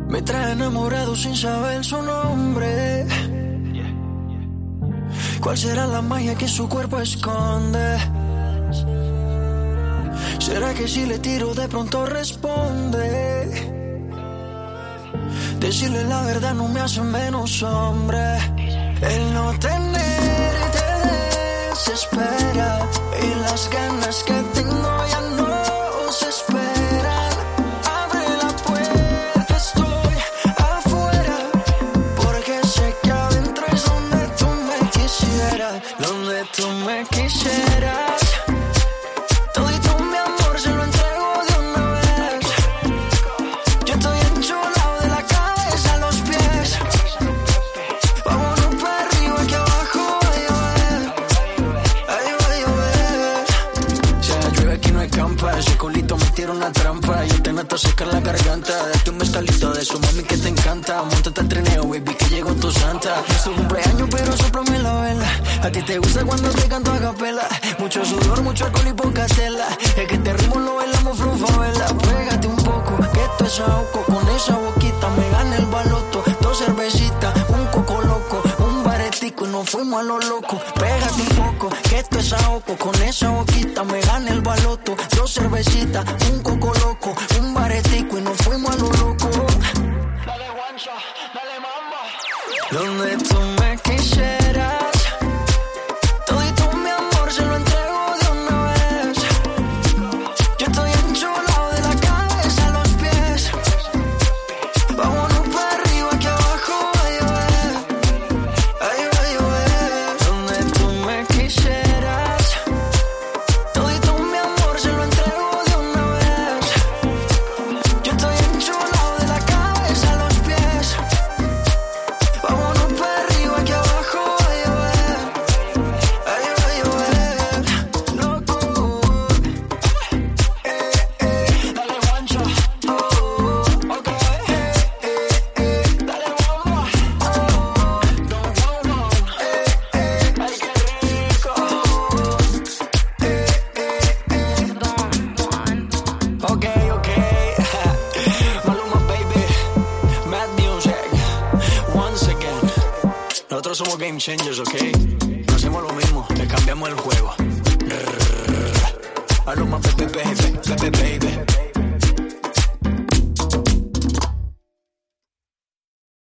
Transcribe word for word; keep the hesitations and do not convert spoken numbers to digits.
Me trae enamorado sin saber su nombre. ¿Cuál será la magia que su cuerpo esconde? ¿Será que si le tiro de pronto responde? Decirle la verdad no me hace menos hombre. El no tenerte desespera y las ganas que tengo ya no se esperan. Abre la puerta, estoy afuera, porque sé que adentro es donde tú me quisieras, donde tú me quisieras. Todito mi amor se lo entrego de una vez. Yo estoy enchulado de la cabeza a los pies. Vámonos para arriba que abajo va a llover. Ay, va a llover. Si la llueve aquí no hay campa. Ese culito me tira una trampa. Yo te noto secar la garganta. Date un mezcalito de su mami que te encanta. Móntate al trineo, baby, que llegó tu santa. Es tu cumpleaños, pero sóplame la vela. A ti te gusta cuando te canto a capela. Mucho sudor, mucho alcohol y poca tela. Es que este ritmo lo bailamos flow favela. Pégate un poco, que esto es ahogo. Con esa boquita me gana el baloto. Dos cervecitas, un coco loco, un baretico y nos fuimos a lo loco. Pégate un poco, que esto es ahogo. Con esa boquita me gana el baloto. Dos cervecitas, un coco loco, un baretico y nos fuimos a lo loco. Dale guancha, dale mamba. Donde tú me quisieras. Todito mi amor se lo entrego de una vez. Yo estoy enchulado de la cabeza a los pies. Vámonos para arriba que abajo va a llover. Ay, va a llover. Donde tú me quisieras. Todito mi amor se lo entrego de una vez. Yo estoy enchulado de la cabeza a los pies. Vámonos para arriba que abajo va a llover. Ay, va a llover. Loco. Eh, eh. Dale guancha. Oh, ok. Eh, eh, eh. Dale bomba. Oh, don't go wrong. Eh, eh. Ay, qué rico. Eh, eh, eh. Ok, ok. Maluma, baby. Mad Music. Once again. Nosotros somos game changers, ok. No hacemos lo mismo, le cambiamos el juego. Maluma, baby, baby, baby, baby.